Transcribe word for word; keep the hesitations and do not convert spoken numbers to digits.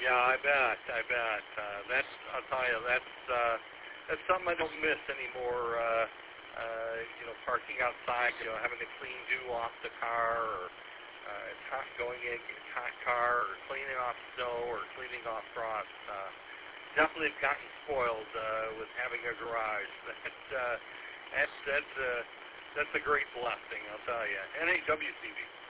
Yeah, I bet. I bet. Uh, that's. I'll tell you. That's. Uh, that's something I don't miss anymore. Uh, uh, you know, parking outside. You know, having to clean dew off the car, or uh, it's hot going in a hot car, or cleaning off snow, or cleaning off frost. Uh, definitely have gotten spoiled uh, with having a garage. That. Uh, that's. That's. Uh, that's a great blessing. I'll tell you. N A W C B.